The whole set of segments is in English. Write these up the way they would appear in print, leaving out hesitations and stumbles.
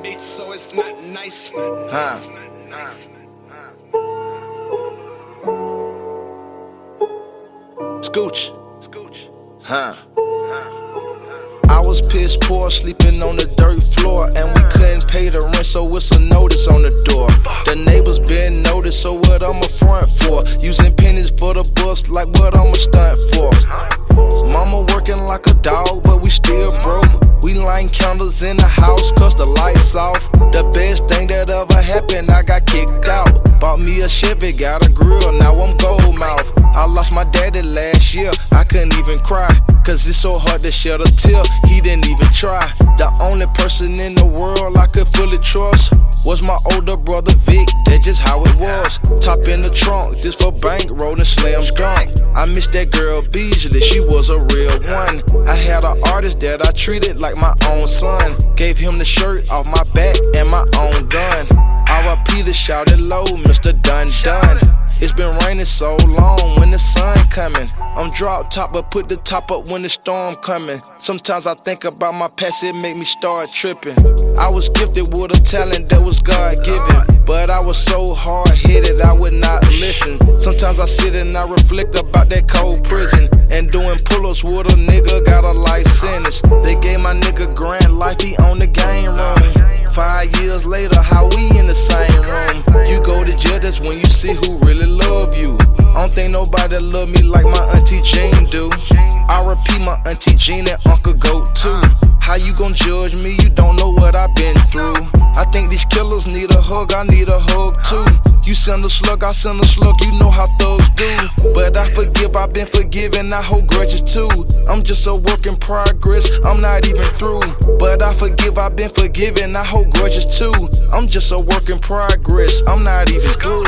bitch, so it's not nice. Scooch. I was piss poor, sleeping on the dirt floor, and we couldn't pay the rent, so it's a notice on the door. The neighbors been noticed, so what I'ma front for? Using pennies for the bus, like what I'ma stunt for? Mama working like a dog, but we still broke. We lighting candles in the house, cause the lights off. The best thing that ever happened, I got kicked out. Bought me a Chevy, got a grill, now I'm gold mouth. I lost my daddy last year, I couldn't even cry, cause it's so hard to shed a tear, he didn't even try. The only person in the world I could fully trust was my older brother Vic, that's just how it was. Top in the trunk, just for bankroll and slam dunk. I miss that girl Beasley, she was a real one. I had an artist that I treated like my own son. Gave him the shirt off my back and my own gun. R.I.P. the shouted low, Mr. Dun Dun. It's been raining so long, when the sun coming? I'm drop top, but put the top up when the storm coming. Sometimes I think about my past, it make me start tripping. I was gifted with a talent that was God-given, but I was so hard-headed I would not listen. Sometimes I sit and I reflect about that cold prison, and doing pull-ups with a nigga got a life sentence. They gave my nigga grand life, he on the game room. 5 years later, how we in the same room? You go to jail, that's when you see who really love you. I don't think nobody love me like my auntie Jean do. R.I.P. my auntie Jean and Uncle Goat too. How you gon' judge me? You don't know what I've been through. I think these killers need a hug, I need a hug too. You send a slug, I send a slug, you know how thugs do. But I forgive, I've been forgiven, I hold grudges too. I'm just a work in progress, I'm not even through. But I forgive, I've been forgiven, I hold grudges too. I'm just a work in progress, I'm not even through.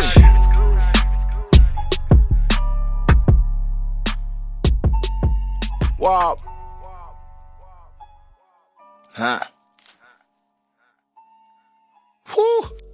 Wow. Whew.